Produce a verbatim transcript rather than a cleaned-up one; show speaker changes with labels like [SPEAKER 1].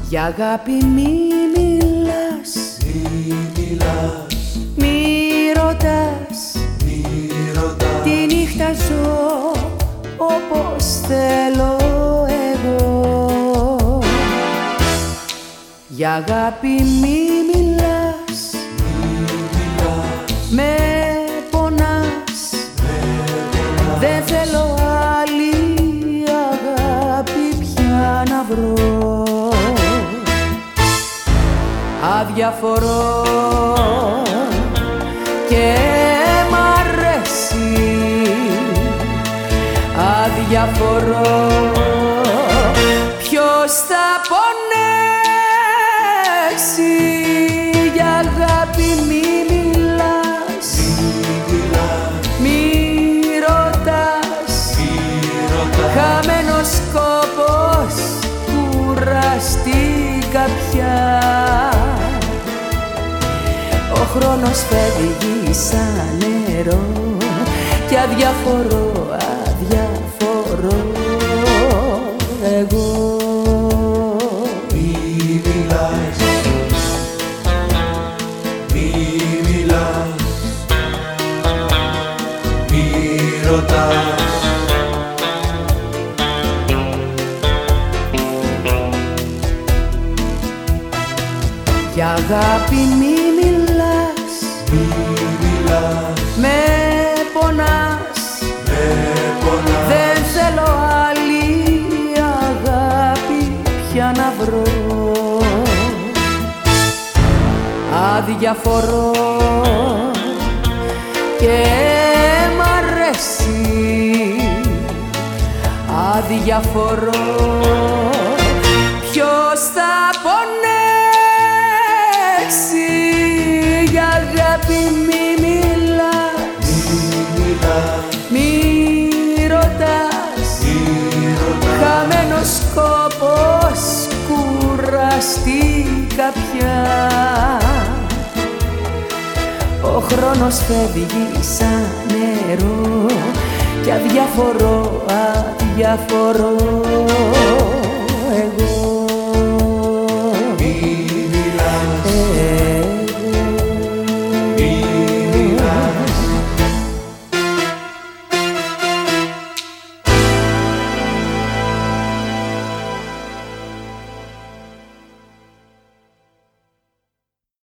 [SPEAKER 1] Για αγάπη μη μιλάς,
[SPEAKER 2] μη μιλάς,
[SPEAKER 1] μη ρωτάς,
[SPEAKER 2] μη ρωτάς.
[SPEAKER 1] τη νύχτα ζω όπως θέλω εγώ. Για αγάπη μη μιλάς,
[SPEAKER 2] Μη μιλάς,
[SPEAKER 1] με πονάς,
[SPEAKER 2] με πονάς.
[SPEAKER 1] δεν θέλω άλλη αγάπη πια να βρω. Αδιαφορώ και μ' αρέσει, αδιαφορώ. Ποιος θα πονέσει, για αγάπη μη μιλάς,
[SPEAKER 2] Μη μιλάς,
[SPEAKER 1] μη ρωτάς,
[SPEAKER 2] μη ρωτάς.
[SPEAKER 1] χαμένος κόπος, κουραστήκα πια. Ο χρόνος φεύγει σαν νερό κι αδιαφορώ, αδιαφορώ εγώ.
[SPEAKER 2] Μη μιλάς, μη μιλάς, μη ρωτάς.
[SPEAKER 1] Για αγάπη μη μιλάς,
[SPEAKER 2] Μη μιλάς,
[SPEAKER 1] με πονάς,
[SPEAKER 2] με πονάς.
[SPEAKER 1] δεν θέλω άλλη αγάπη πια να βρω. Αδιαφορώ και μ' αρέσει, αδιαφορώ. Ποιος θα πονέσει, για αγάπη μη μιλάς,
[SPEAKER 2] Μη μιλάς,
[SPEAKER 1] μη ρωτάς,
[SPEAKER 2] μη ρωτάς.
[SPEAKER 1] χαμένος κόπος, κουραστήκα πια. Ο χρόνος φεύγει σαν νερό κι αδιαφορώ, αδιαφορώ